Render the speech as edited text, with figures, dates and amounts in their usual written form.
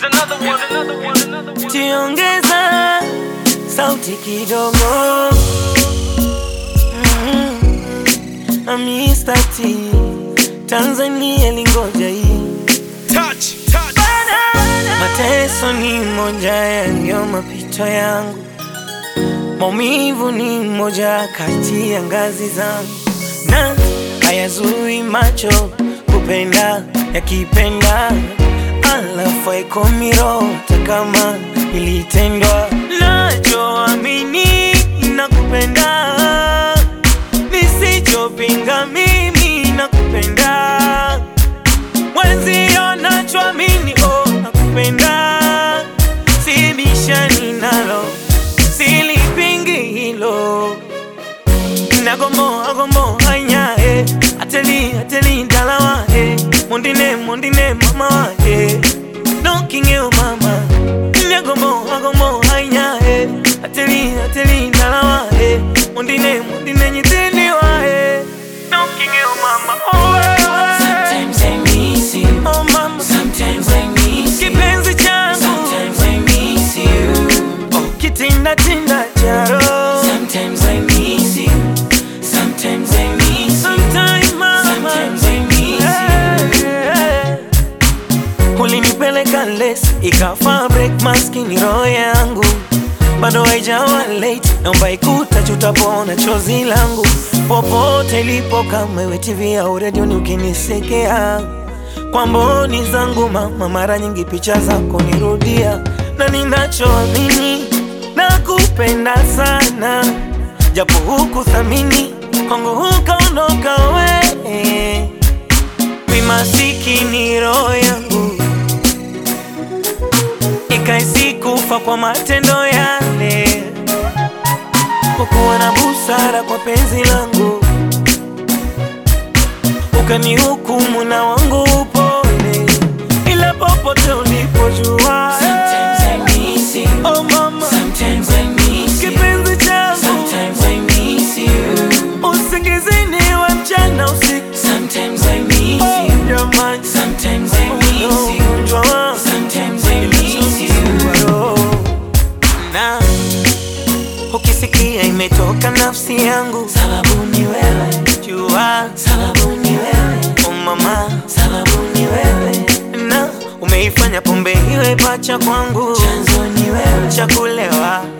Tiongeza sauti kidogo. Mr. T Tanzania lingoja hii. Touch. Mateso ni moja ya ndio mapito yangu. Maumivu ni moja kati ya ngazi zangu. Na hayazui macho kupenda yakipenda. Alafu ikomirota kama ilitendwa. Nachoamini nakupenda, nisichopinga mimi nakupenda. Mwenzio nachoamini nakupenda. Sibishani nalo, silipingi hilo. Nagombo hanya ateli dalawa mondine mama wa knocking you mama. Nagombo hanya ateli dalawa mondine nyitini wa knocking you mama. Sometimes I miss you. Oh mama, Sometimes I miss you. kipenzi changu. Sometimes I miss you. Oh kitinda charo. Sometimes I miss you. Sometimes I miss you. Sometimes mama, Sometimes I miss you. ulinipeleka less ikafa break maskini roho yangu. Bado haijawa late, naomba ikuta tutapona chozi langu. Popote ilipo kama iwe TV au radio ni ukinisekea. Kwa mboni zangu mama, mara nyingi picha zako nirudia. Na ninachoamini nakupenda sana, japo hukuthamini kwangu hukaondoka we. Mi masikini roho yangu ikaisi kufa kwa matendo yale. Kukuwa na busara kwa penzi langu, ukanihukumu na wangu upone. Ila popote ulipojua. Sometimes I miss you. Oh mama, Sometimes I miss you. kipenzi changu. Sometimes I miss you. Usingizini we mchana usiku. Sometimes I miss you. Jamani, Sometimes I miss you. Sometimes I miss you. Na ukisikia imetoka nafsi yangu, Sababu ni wewe. jua. Sababu ni wewe. Oh mama, Sababu ni wewe. na umeifanya pombe iwe pacha kwangu. Chanzo ni wewe. Cha kulewa